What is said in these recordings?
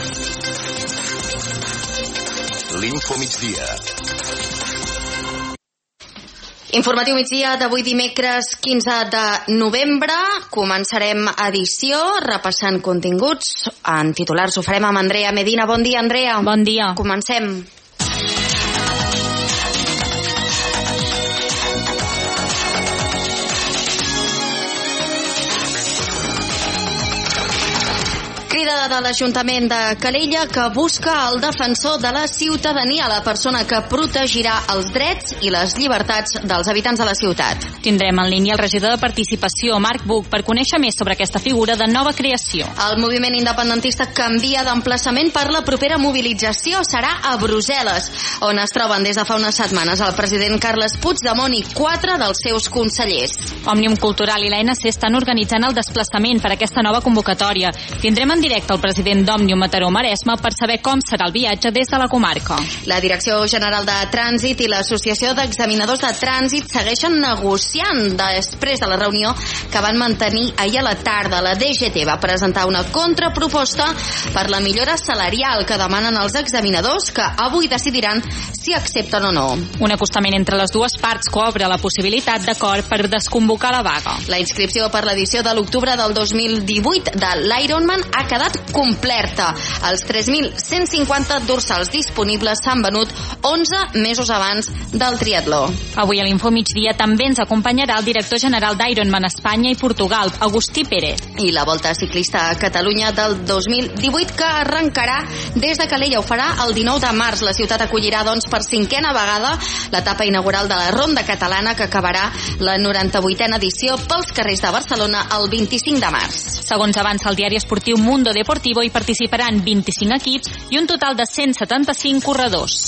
L'Info Migdia. Informatiu migdia d'avui dimecres 15 de novembre. Començarem edició repassant continguts. En titulars ho farem amb Andrea Medina. Bon dia, Andrea. Bon dia. Comencem. Crida de l'Ajuntament de Calella que busca el defensor de la ciutadania, la persona que protegirà els drets i les llibertats dels habitants de la ciutat. Tindrem en línia el regidor de Participació, Marc Buch, per conèixer més sobre aquesta figura de nova creació. El moviment independentista canvia d'emplaçament per la propera mobilització. Serà a Brussel·les, on es troben des de fa unes setmanes el president Carles Puigdemont i 4 dels seus consellers. Òmnium Cultural i l'ANC estan organitzant el desplaçament per aquesta nova convocatòria. Tindrem en directe el president d'Òmnium Mataró-Maresme per saber com serà el viatge des de la comarca. La Direcció General de Trànsit i l'Associació d'Examinadors de Trànsit segueixen negociant després de la reunió que van mantenir ahir a la tarda. La DGT va presentar una contraproposta per la millora salarial que demanen els examinadors, que avui decidiran si accepten o no. Un acostament entre les dues parts que obre la possibilitat d'acord per desconvocar la vaga. La inscripció per l'edició de l'octubre del 2018 de l'Ironman ha quedat completa. Els 3.150 dorsals disponibles s'han venut 11 mesos abans del triatló. Avui a l'Info Migdia també ens acompanyarà el director general d'Ironman Espanya i Portugal, Agustí Pérez. I la Volta Ciclista a Catalunya del 2018, que arrencarà des de Calella. Ho farà el 19 de març. La ciutat acollirà, doncs, per 5a vegada l'etapa inaugural de la Ronda Catalana, que acabarà la 98a edició pels carrers de Barcelona el 25 de març. Segons avança el diari esportiu Mundo Deportivo, hi participaran 25 equips i un total de 175 corredors.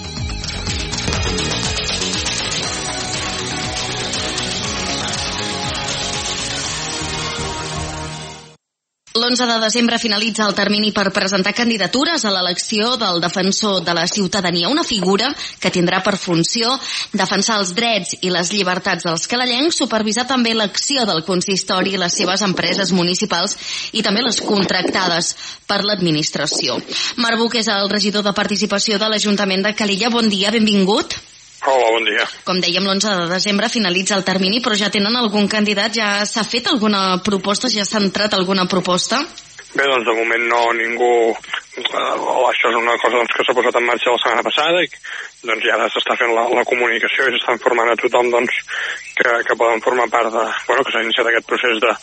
L'11 de desembre finalitza el termini per presentar candidatures a l'elecció del defensor de la ciutadania, una figura que tindrà per funció defensar els drets i les llibertats dels calellencs, supervisar també l'acció del consistori i les seves empreses municipals i també les contractades per l'administració. Marc Buch és el regidor de Participació de l'Ajuntament de Calella. Bon dia, benvingut. Hola, bon dia. Com dèiem, l'11 de desembre finalitza el termini, però ja tenen algun candidat? Ja s'ha fet alguna proposta? Ja s'ha entrat alguna proposta? Bé, doncs de moment no, ningú... això és una cosa que s'ha posat en marxa la setmana passada i doncs ja ara s'està fent la comunicació i s'està informant a tothom doncs, que poden formar part de... que s'ha iniciat aquest procés de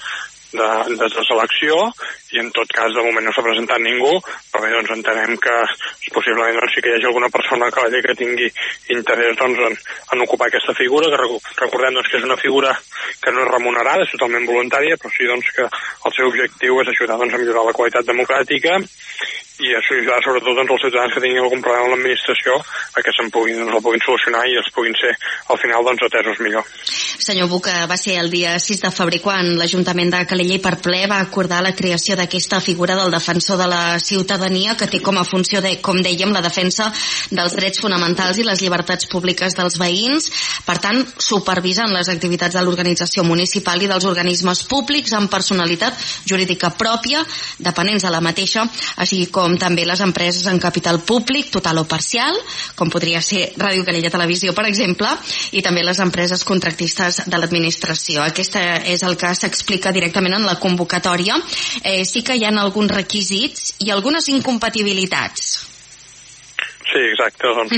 selecció i en tot cas de moment no s'ha presentat ningú, però bé, doncs entenem que possiblement doncs, sí que hi hagi alguna persona que tingui interès doncs, en ocupar aquesta figura, que recordem doncs, que és una figura que no és remunerada, és totalment voluntària, però sí doncs, que el seu objectiu és ajudar doncs, a millorar la qualitat democràtica i ajudar sobretot doncs, els ciutadans que tinguin algun problema amb l'administració a que el puguin solucionar i es puguin ser al final doncs, atesos millor. Senyor Buch, va ser el dia 6 de febrer quan l'Ajuntament de Calella i per ple va acordar la creació d'aquesta figura del defensor de la ciutadania, que té com a funció, com dèiem, la defensa dels drets fonamentals i les llibertats públiques dels veïns. Per tant, supervisen les activitats de l'organització municipal i dels organismes públics amb personalitat jurídica pròpia, dependents de la mateixa, així com també les empreses en capital públic, total o parcial, com podria ser Ràdio Calella Televisió, per exemple, i també les empreses contractistes de l'administració. Aquest és el que s'explica directament en la convocatòria. Sí que hi ha alguns requisits i algunes incompatibilitats. Sí, exacte. Doncs,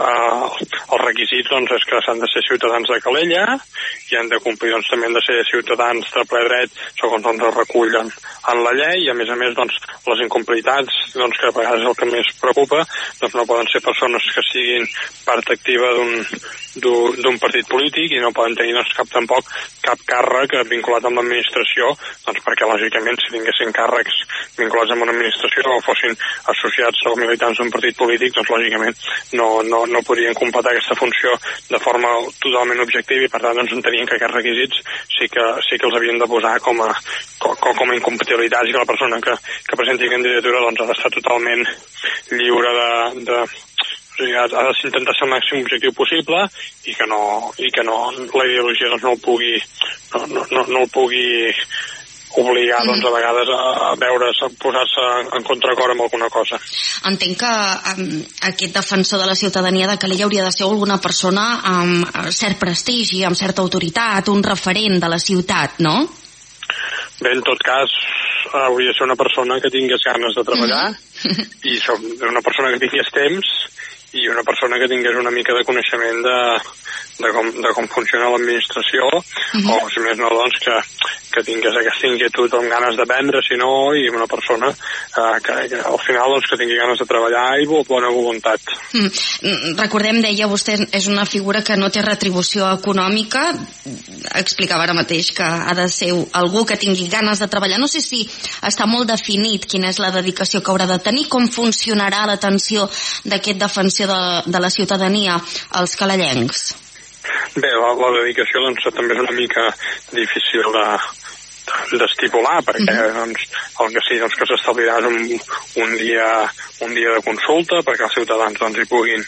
els requisits doncs, és que s'han de ser ciutadans de Calella i han de complir doncs, també han de ser ciutadans de ple dret segons doncs, es recullen en la llei i a més doncs, les incompatibilitats doncs, que a vegades és el que més preocupa doncs, no poden ser persones que siguin part activa d'un partit polític i no poden tenir doncs, cap càrrec vinculat amb l'administració doncs, perquè lògicament si tinguessin càrrecs vinculats amb una administració o fossin associats o militants d'un partit polític doncs lògicament no podrien completar aquesta funció de forma totalment objectiva i per tant doncs, entenien que aquests requisits sí que els havien de posar com a incompatibilitats i que la persona que presenti candidatura doncs, ha d'estar totalment lliure ha d'intentar ser el màxim objectiu possible i que no la ideologia doncs, no el pugui obligar doncs, a vegades a veure's, a posar-se en contracor amb alguna cosa. Entenc que aquest defensor de la ciutadania de Calella hauria de ser alguna persona amb cert prestigi, amb certa autoritat, un referent de la ciutat, no? Bé, en tot cas, hauria de ser una persona que tingués ganes de treballar i una persona que tingués temps i una persona que tingués una mica de coneixement de com funciona l'administració o, si més no, doncs, que tingués aquesta inquietud amb ganes d'aprendre, si no, i una persona que al final doncs, que tingui ganes de treballar i bona voluntat. Recordem, deia vostè, és una figura que no té retribució econòmica. Explicava ara mateix que ha de ser algú que tingui ganes de treballar. No sé si està molt definit quina és la dedicació que haurà de tenir, com funcionarà l'atenció d'aquest defensor de la ciutadania als calellencs. Bé, la dedicació doncs, també és una mica difícil d'estipular, perquè doncs, el que sí doncs, que s'establirà un dia de consulta perquè els ciutadans doncs,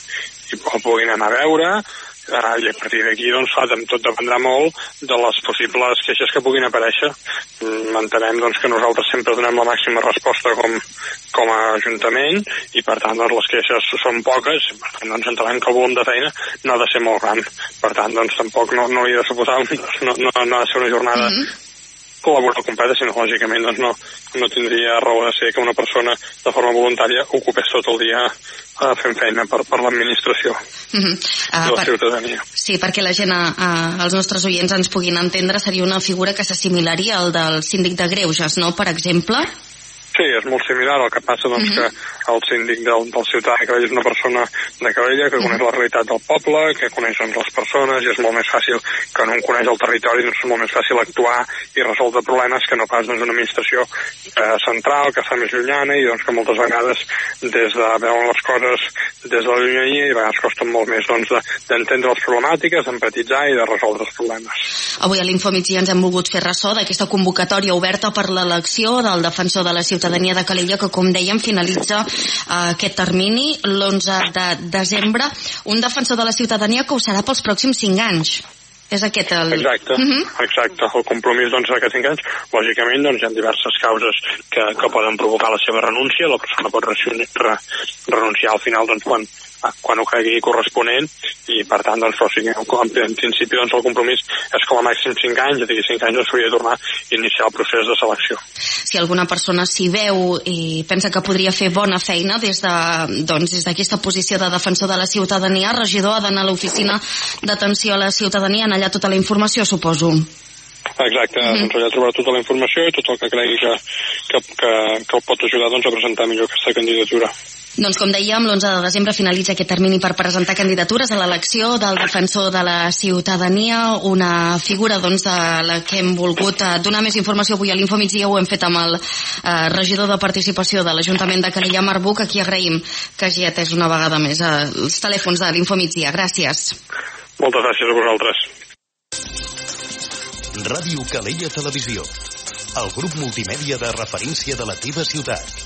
hi puguin anar a veure, i a partir d'aquí doncs, tot dependrà molt de les possibles queixes que puguin aparèixer. Entenem doncs, que nosaltres sempre donem la màxima resposta com a Ajuntament i per tant doncs, les queixes són poques, per tant doncs, entenem que el volum de feina no ha de ser molt gran, per tant doncs, tampoc no hauria de suposar no ha de ser una jornada laboral completa, sinó lògicament doncs, no tindria raó de ser que una persona de forma voluntària ocupés tot el dia fent feina per l'administració i la ciutadania. Sí, perquè la gent, els nostres oients ens puguin entendre, seria una figura que s'assimilaria al del síndic de Greuges, no?, per exemple? Sí, és molt similar. El que passa doncs, que el síndic del ciutadà de Calella és una persona de Calella que coneix la realitat del poble, que coneix doncs, les persones, i és molt més fàcil que no coneix el territori, doncs és molt més fàcil actuar i resoldre problemes que no pas doncs, una administració central, que està més llunyana i doncs, que moltes vegades des de veure les coses des de la llunyania i a vegades costa molt més doncs, d'entendre les problemàtiques, d'empatitzar i de resoldre els problemes. Avui a l'Infomigdia ens hem volgut fer ressò d'aquesta convocatòria oberta per l'elecció del defensor de la ciutadania de Calella, que com dèiem finalitza aquest termini l'11 de desembre. Un defensor de la ciutadania que ho serà pels pròxims 5 anys. És aquest el... Exacte. El compromís doncs, d'aquests 5 anys, lògicament doncs, hi ha diverses causes que poden provocar la seva renúncia. La persona pot renunciar al final doncs, quan ho cregui corresponent i per tant doncs, en principi doncs, el compromís és com a màxim 5 anys, d'aquí 5 anys s'hauria de tornar a iniciar el procés de selecció. Si alguna persona s'hi veu i pensa que podria fer bona feina des d'aquesta posició de defensor de la ciutadania, regidor, ha d'anar a l'oficina d'atenció a la ciutadania, en allà tota la informació, suposo. Exacte, doncs allà trobarà tota la informació i tot el que cregui que el pot ajudar doncs, a presentar millor aquesta candidatura. Doncs com dèiem, l'11 de desembre finalitza aquest termini per presentar candidatures a l'elecció del defensor de la ciutadania, una figura doncs, de la que hem volgut donar més informació avui a l'Infomigdia. Ho hem fet amb el regidor de participació de l'Ajuntament de Calella, Marc Buch, a qui agraïm que hagi atès una vegada més els telèfons de l'Infomigdia. Gràcies. Moltes gràcies a vosaltres. Ràdio Calella Televisió, el grup multimèdia de referència de la teva ciutat.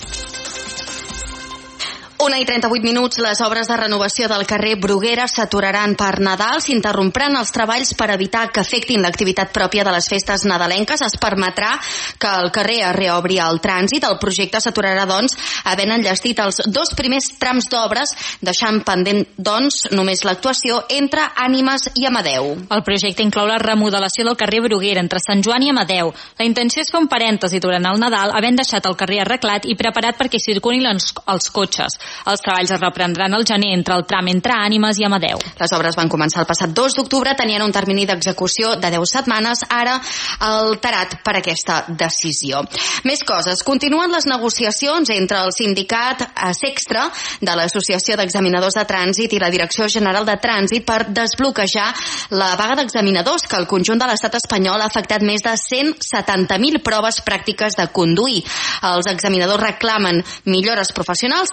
1:38, les obres de renovació del carrer Bruguera s'aturaran per Nadal, s'interrompiran els treballs per evitar que afectin l'activitat pròpia de les festes nadalenques. Es permetrà que el carrer es reobri al trànsit. El projecte s'aturarà, doncs, havent enllestit els 2 primers trams d'obres, deixant pendent, doncs, només l'actuació entre Ànimes i Amadeu. El projecte inclou la remodelació del carrer Bruguera entre Sant Joan i Amadeu. La intenció és fer un parèntesi durant el Nadal, havent deixat el carrer arreglat i preparat perquè circulin els cotxes. Els treballs es reprendran al gener entre el tram entre Ànimes i Amadeu. Les obres van començar el passat 2 d'octubre, tenien un termini d'execució de 10 setmanes, ara alterat per aquesta decisió. Més coses. Continuen les negociacions entre el sindicat Sextra de l'Associació d'Examinadors de Trànsit i la Direcció General de Trànsit per desbloquejar la vaga d'examinadors que al conjunt de l'estat espanyol ha afectat més de 170.000 proves pràctiques de conduir. Els examinadors reclamen millores professionals, també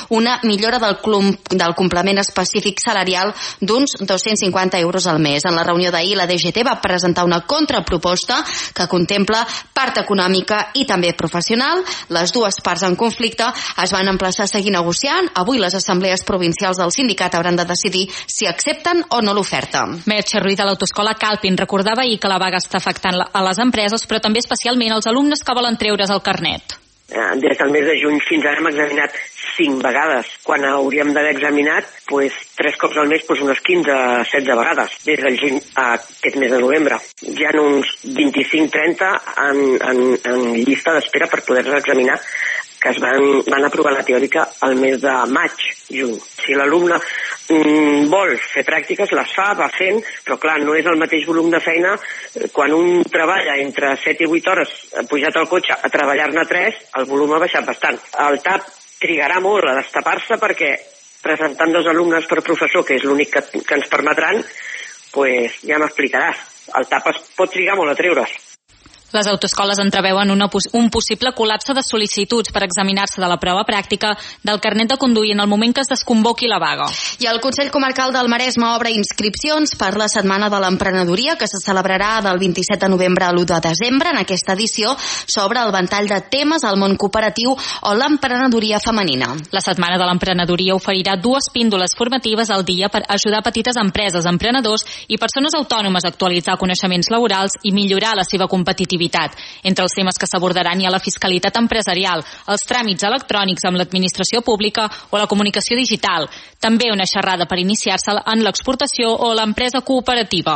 una millora del complement específic salarial d'uns 250 euros al mes. En la reunió d'ahir, la DGT va presentar una contraproposta que contempla part econòmica i també professional. Les dues parts en conflicte es van emplaçar a seguir negociant. Avui les assemblees provincials del sindicat hauran de decidir si accepten o no l'oferta. Merche Ruiz de l'Autoescola Calpin recordava ahir que la vaga està afectant a les empreses, però també especialment als alumnes que volen treure's el carnet. Des del mes de juny fins ara hem examinat 5 vegades, quan hauríem d'haver examinat 3 cops al mes unes 15-16 vegades, des del juny a aquest mes de novembre. Hi ha uns 25-30 en llista d'espera per poder-les examinar, que es van aprovar la teòrica al mes de maig, juny. Si l'alumne vol fer pràctiques, les fa, va fent, però clar, no és el mateix volum de feina. Quan un treballa entre 7 i 8 hores pujat al cotxe a treballar-ne 3, el volum ha baixat bastant. El TAP trigarà molt a destapar-se perquè presentant 2 alumnes per professor, que és l'únic que ens permetran, ja m'explicaràs. El TAP es pot trigar molt a treure's. Les autoescoles entreveuen un possible col·lapse de sol·licituds per examinar-se de la prova pràctica del carnet de conduir en el moment que es desconvoqui la vaga. I el Consell Comarcal del Maresme obre inscripcions per la Setmana de l'Emprenedoria, que se celebrarà del 27 de novembre a l'1 de desembre. En aquesta edició s'obre el ventall de temes al món cooperatiu o l'emprenedoria femenina. La Setmana de l'Emprenedoria oferirà 2 píndoles formatives al dia per ajudar petites empreses, emprenedors i persones autònomes a actualitzar coneixements laborals i millorar la seva competitivitat. Entre els temes que s'abordaran hi ha la fiscalitat empresarial, els tràmits electrònics amb l'administració pública o la comunicació digital. També una xerrada per iniciar-se en l'exportació o l'empresa cooperativa.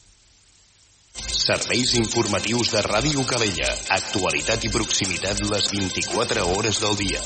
Serveis informatius de Ràdio Calella. Actualitat i proximitat les 24 hores del dia.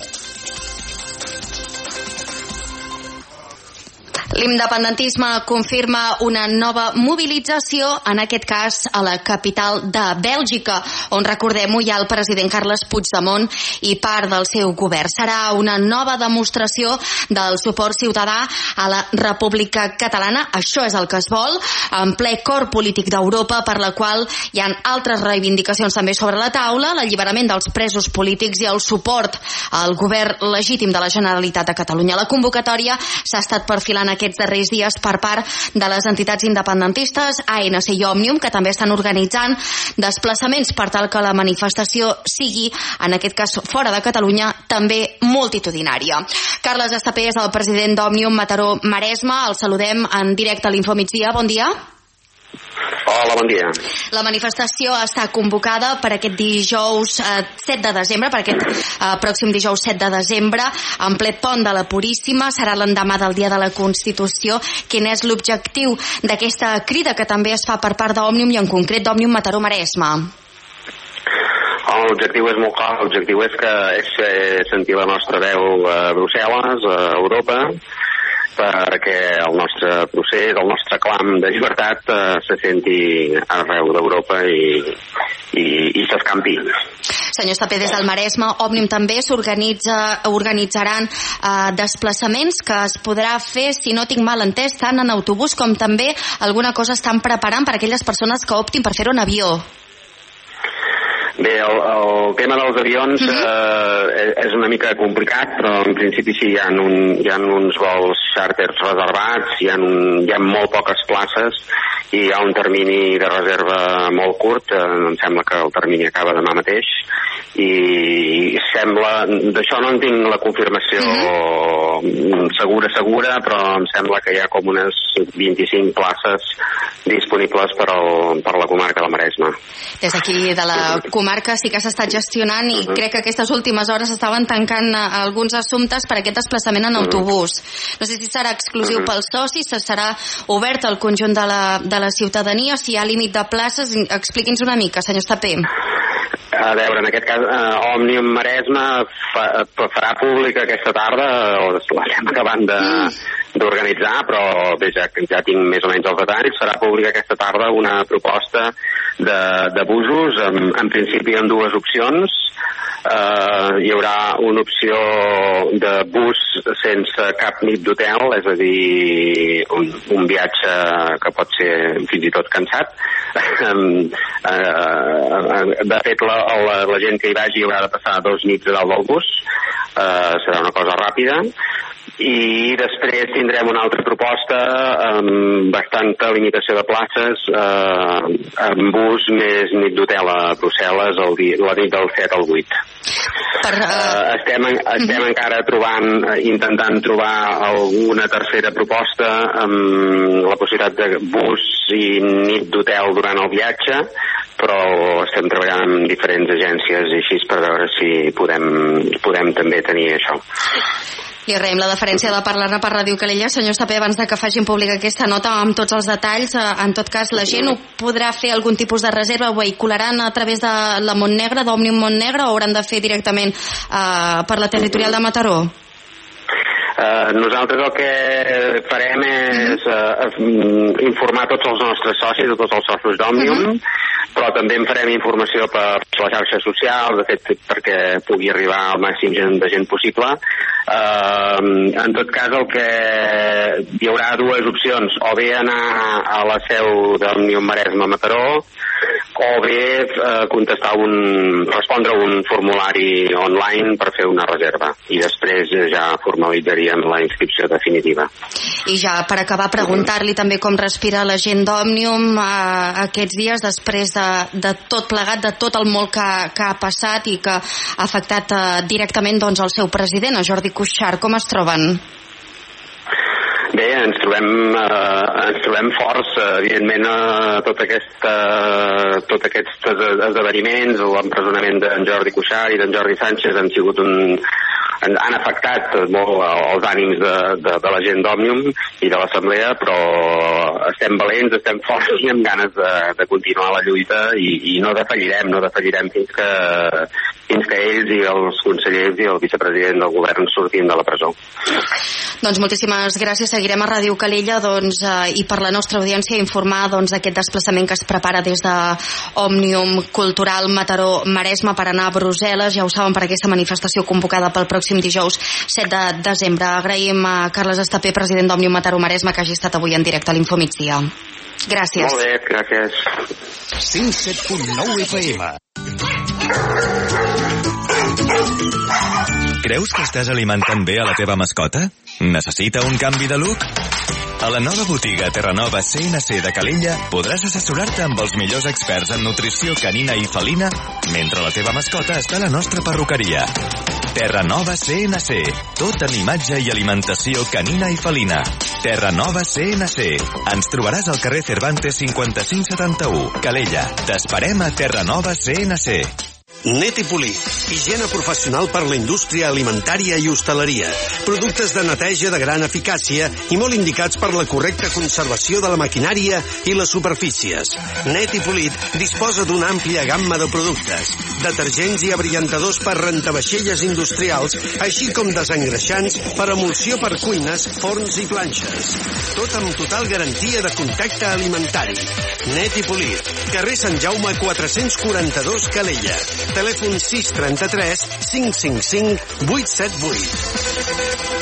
L'independentisme confirma una nova mobilització, en aquest cas a la capital de Bèlgica, on, recordem-ho, hi ha el president Carles Puigdemont i part del seu govern. Serà una nova demostració del suport ciutadà a la República Catalana. Això és el que es vol, en ple cor polític d'Europa, per la qual hi ha altres reivindicacions també sobre la taula, l'alliberament dels presos polítics i el suport al govern legítim de la Generalitat de Catalunya. La convocatòria s'ha estat perfilant aquests darrers dies per part de les entitats independentistes, ANC i Òmnium, que també estan organitzant desplaçaments per tal que la manifestació sigui, en aquest cas fora de Catalunya, també multitudinària. Carles Estapé és el president d'Òmnium Mataró Maresme. El saludem en directe a l'Infomigdia. Bon dia. Hola, bon dia. La manifestació està convocada per aquest dijous 7 de desembre, per aquest pròxim dijous 7 de desembre, en ple pont de la Puríssima. Serà l'endemà del Dia de la Constitució. Quin és l'objectiu d'aquesta crida que també es fa per part d'Òmnium i en concret d'Òmnium Mataró Maresme? L'objectiu és molt clar. L'objectiu és sentir la nostra veu a Brussel·les, a Europa, perquè el nostre procés, el nostre clam de llibertat se senti arreu d'Europa i s'escampi. Senyor Estapé, des del Maresme, Òmnium també organitzaran desplaçaments que es podrà fer, si no tinc mal entès, tant en autobús com també alguna cosa estan preparant per a aquelles persones que optin per fer-ho en avió. Bé, el tema dels avions és una mica complicat, però en principi sí, hi ha uns vols xàrters reservats, hi ha molt poques places i hi ha un termini de reserva molt curt. Em sembla que el termini acaba demà mateix i sembla, d'això no en tinc la confirmació segura, però em sembla que hi ha com unes 25 places disponibles per la comarca del Maresme. Des d'aquí de la comarca sí que s'ha estat gestionant i crec que aquestes últimes hores estaven tancant alguns assumptes per aquest desplaçament en autobús. No sé si serà exclusiu pels socis, si serà obert al conjunt de la ciutadania, si hi ha límit de places. Expliqui'ns una mica, senyor Estapé. A veure, en aquest cas, Òmnium Maresme farà pública aquesta tarda, l'estem acabant d'organitzar, però bé, ja tinc més o menys els detalls. Serà pública aquesta tarda una proposta de busos, en principi amb 2 opcions. Hi haurà una opció de bus sense cap nit d'hotel, és a dir, un viatge que pot ser fins i tot cansat. De fet, la gent que hi vagi haurà de passar 2 nits a dalt del bus. serà una cosa ràpida. I després tindrem una altra proposta amb bastanta limitació de places amb bus més nit d'hotel a Brussel·les la nit del 7 al 8. Estem encara intentant trobar alguna tercera proposta amb la possibilitat de bus i nit d'hotel durant el viatge, però estem treballant amb diferents agències i així per veure si podem també tenir això. Li agraïm la deferència de parlar-ne per Ràdio Calella. Senyor Estapé, abans de que facin pública aquesta nota amb tots els detalls, en tot cas la gent ho podrà fer algun tipus de reserva, ho vehicularan a través de la Montnegra, d'Òmnium Montnegra, o hauran de fer directament per la territorial de Mataró? Nosaltres el que farem és informar tots els nostres socis, tots els socis d'Òmnium, però també en farem informació per les xarxes socials, de fet, perquè pugui arribar al màxim de gent possible. En tot cas, hi haurà dues opcions, o bé anar a la seu d'Òmnium Maresme a Mataró, o bé respondre un formulari online per fer una reserva, i després ja formalitzaríem la inscripció definitiva. I ja per acabar, preguntar-li també com respira la gent d'Òmnium aquests dies, després de tot plegat, de tot el molt que ha passat i que ha afectat directament doncs, el seu president, el Jordi Cuixart. Com es troben? Bé, ens trobem forts. Evidentment, tots aquests esdeveniments, l'empresonament d'en Jordi Cuixart i d'en Jordi Sánchez han afectat molt els ànims de la gent d'Òmnium i de l'Assemblea, però estem valents, estem forts i amb ganes de continuar la lluita i no defallirem fins que ells i els consellers i el vicepresident del govern surtin de la presó. Doncs moltíssimes gràcies. Seguirem a Ràdio Calella i per la nostra audiència informar d'aquest desplaçament que es prepara des d'Òmnium Cultural Mataró-Maresme per anar a Brussel·les. Ja ho saben, per aquesta manifestació convocada pel pròxim dijous 7 de desembre. Agraïm a Carles Estapé, president d'Òmnium Mataró-Maresme, que hagi estat avui en directe a l'Infomigdia. Gràcies. Molt bé, gràcies. 107.9 FM. Creus que estàs alimentant bé a la teva mascota? Necessita un canvi de look? A la nova botiga Terranova CNC de Calella podràs assessorar-te amb els millors experts en nutrició canina i felina mentre la teva mascota està a la nostra perruqueria. Terranova CNC, tot en imatge i alimentació canina i felina. Terranova CNC. Ens trobaràs al carrer Cervantes 5571, Calella. T'esperem a Terranova CNC. Netipolit, higiene professional per la indústria alimentària i hostaleria. Productes de neteja de gran eficàcia i molt indicats per la correcta conservació de la maquinària i les superfícies. Netipolit disposa d'una àmplia gamma de productes, detergents i abriantadors per rentavaixelles industrials, així com desengreixants per emulsió per cuines, forns i planxes. Tot amb total garantia de contacte alimentari. Netipolit, carrer Sant Jaume 442, Calella. Telèfon 633 555 878.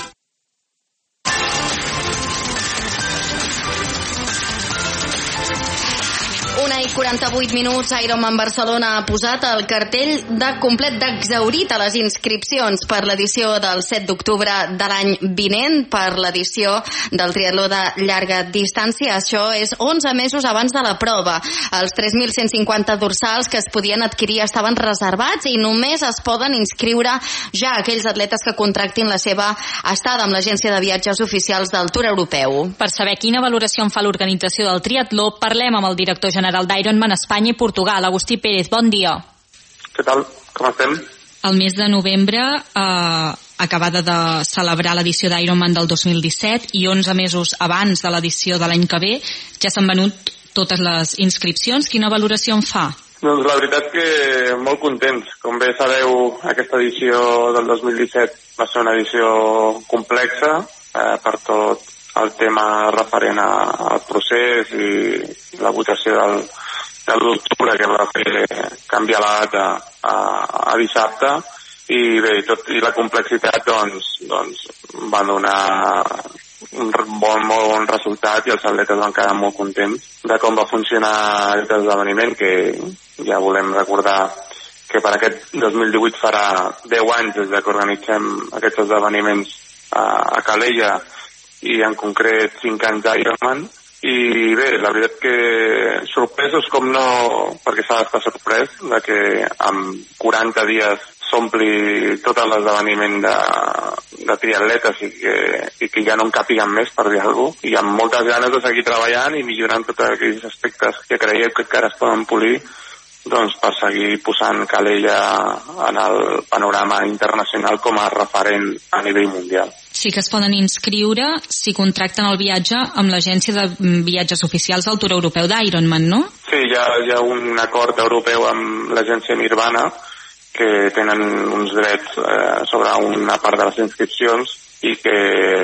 1:48 minuts. Ironman Barcelona ha posat el cartell de complet d'exhaurit a les inscripcions per l'edició del 7 d'octubre de l'any vinent, per l'edició del triatló de llarga distància. Això és 11 mesos abans de la prova. Els 3.150 dorsals que es podien adquirir estaven reservats i només es poden inscriure ja aquells atletes que contractin la seva estada amb l'agència de viatges oficials del Tour Europeu. Per saber quina valoració en fa l'organització del triatló, parlem amb el director general d'Ironman Espanya i Portugal, Agustí Pérez. Bon dia. Què tal? Com estem? El mes de novembre acabada de celebrar l'edició d'Ironman del 2017 i 11 mesos abans de l'edició de l'any que ve ja s'han venut totes les inscripcions. Quina valoració en fa? Doncs la veritat que molt contents. Com bé sabeu, aquesta edició del 2017 va ser una edició complexa per tot el tema referent al procés i la votació de l'octubre, que va fer canviar la data a dissabte, i bé, i la complexitat doncs va donar un molt bon resultat i els atletes van quedar molt contents de com va funcionar aquest esdeveniment, que ja volem recordar que per aquest 2018 farà 10 anys des que organitzem aquests esdeveniments a Calella i en concret 5 anys d'Ironman. I bé, la veritat que sorpresos com no, perquè s'ha d'estar sorprès de que en 40 dies s'ompli tot l'esdeveniment de triatletes i que ja no en capiguen més, per dir alguna cosa, i amb moltes ganes de seguir treballant i millorant tots aquells aspectes que creieu que encara es poden polir, doncs per seguir posant Calella en el panorama internacional com a referent a nivell mundial. Sí que es poden inscriure si contracten el viatge amb l'agència de viatges oficials del Tour Europeu d'Ironman, no? Sí, hi ha un acord europeu amb l'agència Nirvana que tenen uns drets sobre una part de les inscripcions i que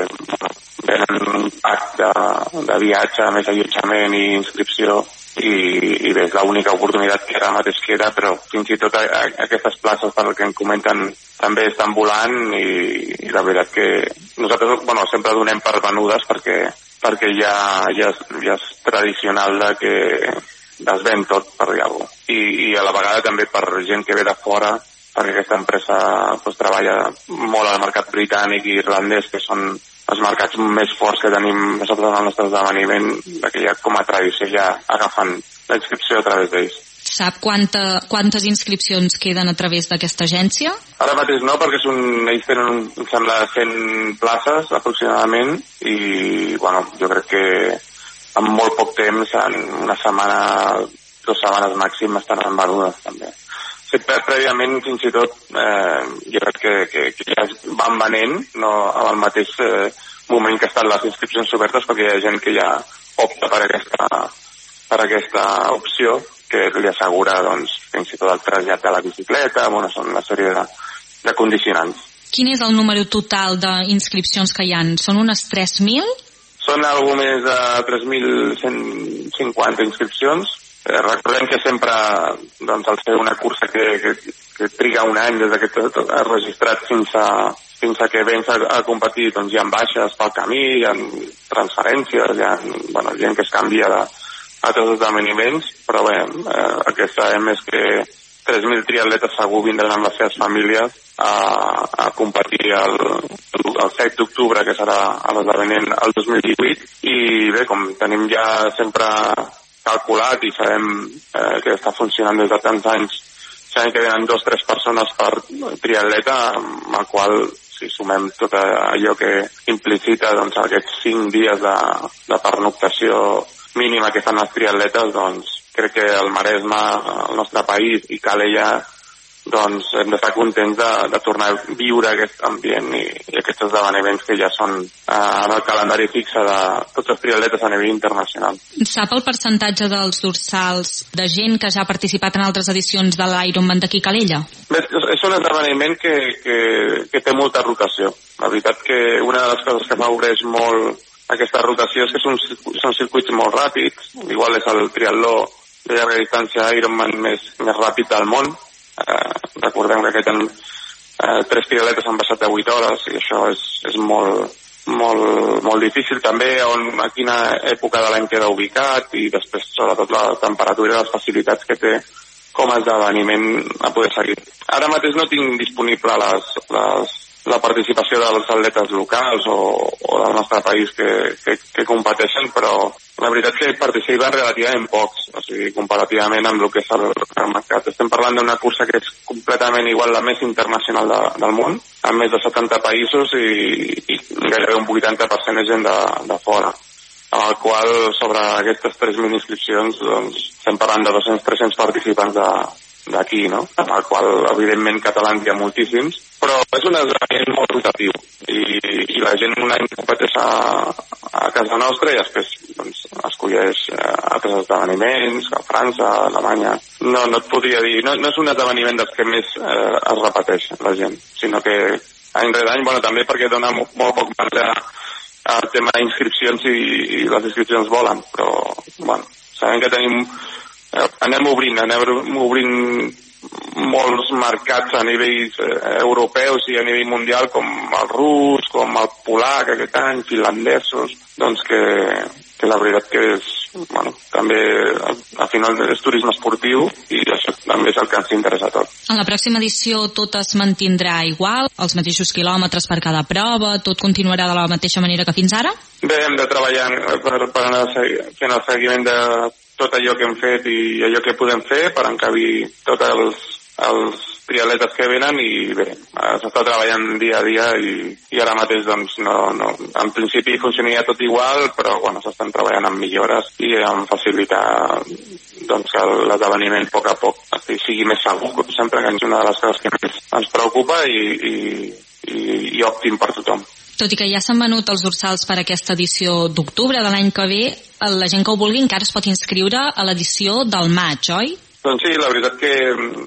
tenen un pack de viatge, més allotjament i inscripció i bé, és l'única oportunitat que ara mateix queda, però fins i tot aquestes places, per que em comenten, també estan volant i la veritat que nosaltres sempre donem per venudes perquè ja és tradicional de que es ven tot, per dir alguna cosa. I a la vegada també per gent que ve de fora, perquè aquesta empresa treballa molt al mercat britànic i irlandès, que són els mercats més forts que tenim nosaltres al nostre esdeveniment, que ja com a tradició ja agafen la inscripció a través d'ells. Sap quantes inscripcions queden a través d'aquesta agència? Ara mateix no, perquè ells tenen, em sembla, 100 places aproximadament i, jo crec que en molt poc temps, en una setmana, 2 setmanes màxim, estaran venudes també. Sí, prèviament, fins i tot, jo crec que ja es van venent, no al mateix moment que estan les inscripcions obertes, perquè hi ha gent que ja opta per aquesta opció, que li assegura, fins i tot el trasllat de la bicicleta, són una sèrie de condicionants. Quin és el número total d'inscripcions que hi ha? Són unes 3.000? Són algo més de 3.150 inscripcions. Recordem que sempre, al ser una cursa que triga un any des que t'has registrat fins a que vens a competir, hi ha baixes pel camí, hi ha transferències, hi ha gent que es canvia d'altres esdeveniments, però bé, el que sabem és que 3.000 triatletes segur vindran amb les seves famílies a competir el 7 d'octubre, que serà l'esdeveniment el 2018, i bé, com tenim ja sempre calculat i sabem que està funcionant des de tants anys, sabem que venen 2 o 3 persones per triatleta, amb el qual, si sumem tot allò que implicita aquests 5 dies de pernoctació mínima que fan els triatletes, crec que el Maresme, el nostre país i Calella, hem d'estar contents de tornar a viure aquest ambient i aquests esdeveniments que ja són en el calendari fixe de tots els triatletes a nivell internacional. Sap el percentatge dels dorsals de gent que ja ha participat en altres edicions de l'Ironman d'aquí Calella? Bé, és un esdeveniment que té molta rotació. La veritat que una de les coses que afavoreix molt aquesta rotació és que són circuits molt ràpids. Igual és el triatló de llarga distància Ironman més ràpid del món. Recordem que aquest any 3 triatletes han baixat de 8 hores i això és molt difícil també a quina època de l'any queda ubicat i després sobretot la temperatura i les facilitats que té com a esdeveniment a poder seguir. Ara mateix no tinc disponible la participació dels atletes locals o del nostre país que competeixen, però la veritat que participen relativament pocs, o sigui, comparativament amb el que és el mercat. Estem parlant d'una cursa que és completament igual la més internacional del món, amb més de 70 països i gairebé un 80% és gent de fora, amb el qual sobre aquestes 3.000 inscripcions estem parlant de 200-300 participants d'aquí, no? Amb el qual, evidentment, catalans hi ha moltíssims, però és un esdeveniment molt rotatiu i la gent un any competeix a casa nostra i després escolleix altres esdeveniments, a França, a Alemanya. No et podria dir, no és un esdeveniment dels que més es repeteix la gent, sinó que any rere any, també perquè dona molt poc marge al tema d'inscripcions i les inscripcions volen, però sabem que anem obrint molts mercats a nivells europeus i a nivell mundial, com el rus, com el polac aquest any, finlandesos, la veritat que és, bueno, també al final és turisme esportiu i això també és el que ens interessa a tots. En la pròxima edició tot es mantindrà igual? Els mateixos quilòmetres per cada prova? Tot continuarà de la mateixa manera que fins ara? Bé, hem de treballar per anar fent el seguiment de tot allò que hem fet i allò que podem fer per encabir tots els triatletes que venen i bé, s'està treballant dia a dia i ara mateix doncs no, en principi funcionaria tot igual, però bueno, s'estan treballant amb millores i amb facilitar doncs que l'esdeveniment a poc sigui més segur, sempre que és una de les coses que més ens preocupa i òptim per tothom. Tot i que ja s'han venut els dorsals per aquesta edició d'octubre de l'any que ve, la gent que ho vulgui encara es pot inscriure a l'edició del maig, oi? Doncs sí, la veritat que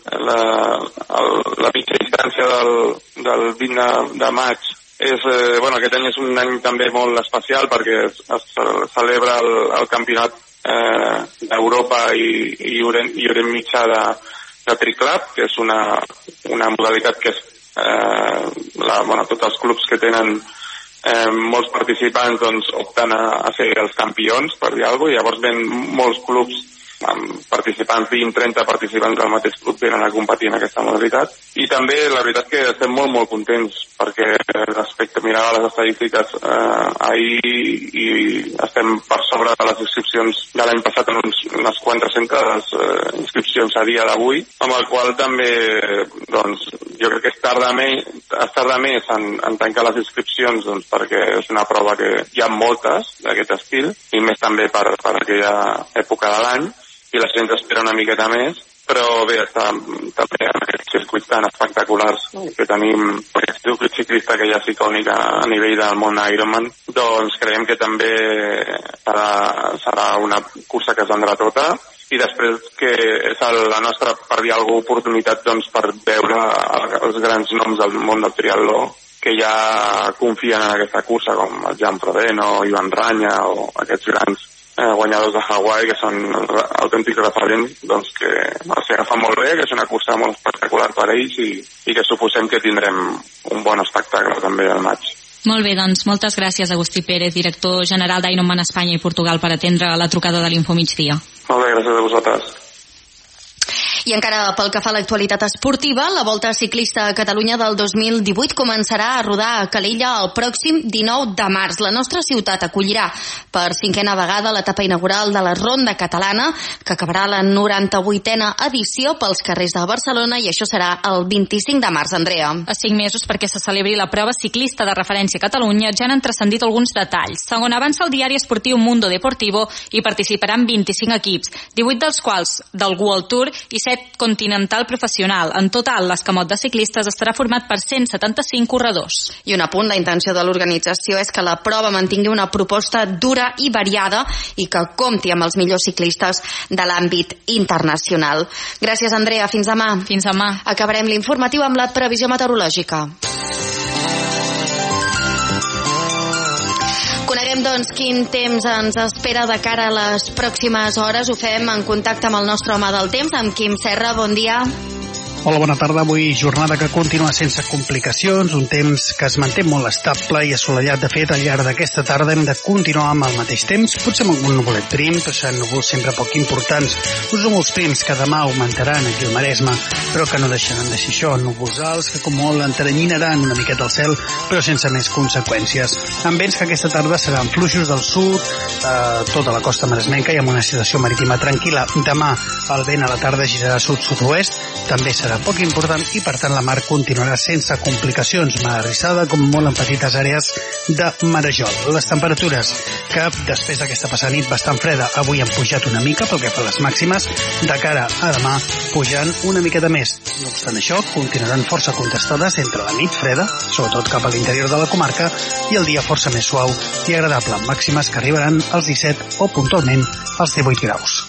la mitja distància del 20 de maig és, bueno, aquest any és un any també molt especial perquè es celebra el campionat d'Europa i Orient Mitjà de Triclub, que és una modalitat que és tots els clubs que tenen molts participants doncs opten a ser els campions, per dir alguna cosa, i llavors ven molts clubs amb participants, 20-30 participants del mateix club venen a competir en aquesta modalitat. I també la veritat que estem molt contents perquè respecte mirava les estadístiques ahir i estem per sobre de les inscripcions de l'any passat en unes quantes centres inscripcions a dia d'avui, amb el qual també doncs, jo crec que es tarda més en tancar les inscripcions doncs, perquè és una prova que hi ha moltes d'aquest estil i més també per aquella època de l'any i la gent espera una miqueta més, però bé, està també en aquests circuits tan espectaculars que tenim, aquest circuit ciclista que ja és icònic a nivell del món Ironman, doncs creiem que també serà una cursa que es vendrà tota i després que és la nostra, per dir alguna cosa, oportunitat doncs, per veure els grans noms del món del triatló que ja confien en aquesta cursa, com el Jan Frodeno, Ivan Ranya o aquests grans guanyadors de Hawaii, que són autèntics referents, doncs que s'hi agafa molt bé, que és una cursa molt espectacular per ells i que suposem que tindrem un bon espectacle també al maig. Molt bé, doncs moltes gràcies Agustí Pérez, director general d'Ironman Espanya i Portugal, per atendre la trucada de l'Info Migdia. Molt bé, gràcies a vosaltres. I encara pel que fa a l'actualitat esportiva, la Volta Ciclista a Catalunya del 2018 començarà a rodar a Calella el pròxim 19 de març. La nostra ciutat acollirà per 5a vegada l'etapa inaugural de la Ronda Catalana, que acabarà la 98a edició pels carrers de Barcelona, i això serà el 25 de març, Andrea. A 5 mesos perquè se celebri la prova ciclista de referència a Catalunya ja n'han transcendit alguns detalls. Segons avança el diari esportiu Mundo Deportivo, hi participaran 25 equips, 18 dels quals del World Tour i 7 continental professional. En total, l'escamot de ciclistes estarà format per 175 corredors. I un apunt, la intenció de l'organització és que la prova mantingui una proposta dura i variada i que compti amb els millors ciclistes de l'àmbit internacional. Gràcies, Andrea. Fins demà. Fins demà. Acabarem l'informatiu amb la previsió meteorològica. Coneguem, doncs, quin temps ens espera de cara a les pròximes hores. Ho fem en contacte amb el nostre home del temps, amb Quim Serra. Bon dia. Hola, bona tarda. Avui jornada que continua sense complicacions, un temps que es manté molt estable i assolellat. De fet, al llarg d'aquesta tarda hem de continuar amb el mateix temps, potser amb algun nuvolet prim, però seran núvols sempre poc importants. Uns núvols prims que demà augmentaran aquí al Maresme, però que no deixaran de ser això, núvols alts que com molt enteranyinaran una miqueta al cel, però sense més conseqüències. Amb vents que aquesta tarda seran fluixos del sud, tota la costa maresmenca i amb una situació marítima tranquil·la. Demà el vent a la tarda girarà sud-sud-oest, també serà poc important i per tant la mar continuarà sense complicacions, mar arrissada com molt en petites àrees de marejol. Les temperatures que després d'aquesta passada nit bastant freda avui han pujat una mica pel que fa a les màximes, de cara a demà pujant una miqueta més. No obstant això, continuaran força contestades entre la nit freda, sobretot cap a l'interior de la comarca, i el dia força més suau i agradable, amb màximes que arribaran als 17 o puntualment als 18 graus.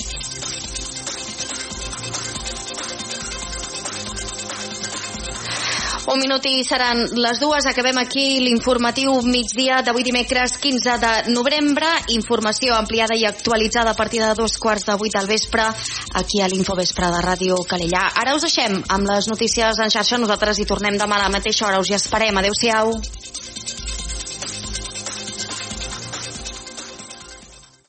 Un minut i seran les 2. Acabem aquí l'informatiu migdia d'avui dimecres 15 de novembre. Informació ampliada i actualitzada a partir de 7:15 del vespre aquí a l'Infovespre de Ràdio Calella. Ara us deixem amb les notícies en xarxa. Nosaltres hi tornem demà a la mateixa hora. Us hi esperem. Adéu-siau.